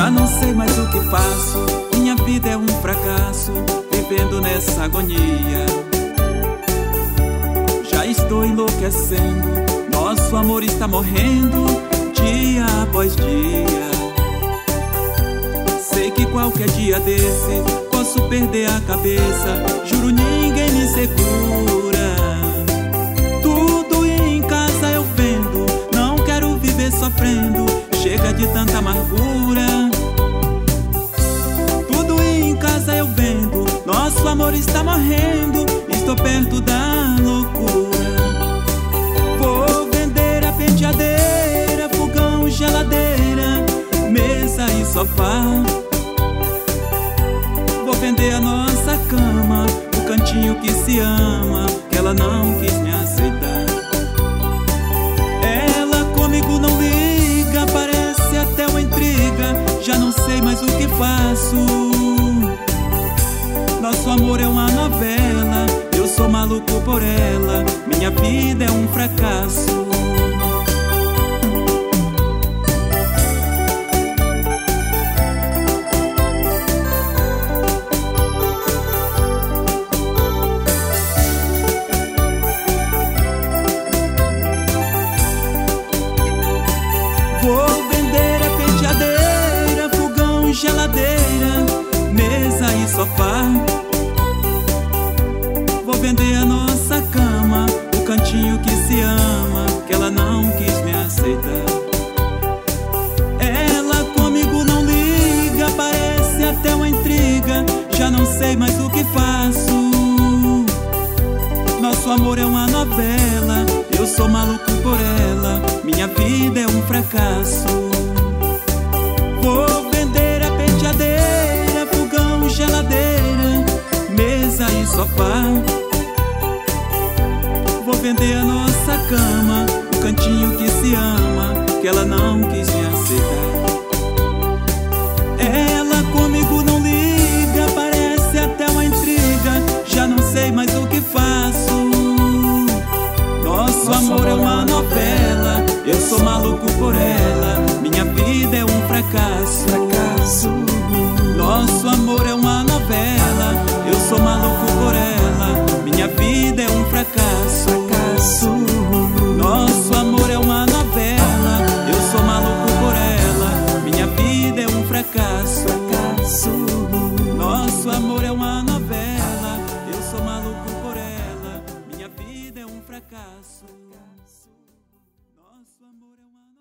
Já não sei mais o que faço, minha vida é um fracasso, vivendo nessa agonia. Já estou enlouquecendo, nosso amor está morrendo, dia após dia. Sei que qualquer dia desse posso perder a cabeça, juro ninguém me segura. Tudo em casa eu vendo, não quero viver sofrendo, chega de tanta amargura. Tudo em casa eu vendo, nosso amor está morrendo, estou perto da loucura. Vou vender a penteadeira, fogão, geladeira, mesa e sofá. Vou vender a nossa cama, o cantinho que se ama, que ela não quis me aceitar. Ela comigo não liga, parece até uma intriga, já não sei mais o que faço. Nosso amor é uma novela, eu sou maluco por ela, minha vida é um fracasso. Vou vender a penteadeira, fogão, geladeira, mesa e sofá. Vou vender a nossa cama, o cantinho que se ama, que ela não quis me aceitar. Ela comigo não liga, parece até uma intriga, já não sei mais o que faço. Nosso amor é uma novela, eu sou maluco por ela, minha vida é um fracasso. Vou vender a penteadeira, fogão, geladeira, mesa e sofá. Vou vender a nossa cama, o cantinho que se ama, que ela não quis me aceitar. Ela comigo não liga, parece até uma intriga, já não sei mais o que faço. Nosso amor é uma novela, eu sou maluco por ela, minha vida é um fracasso. Nosso amor é uma novela, eu sou maluco por ela, minha vida é um fracasso. Nosso amor é uma novela, eu sou maluco por ela, minha vida é um fracasso. Nosso amor é uma novela, eu sou maluco por ela, minha vida é um fracasso. Nosso amor é uma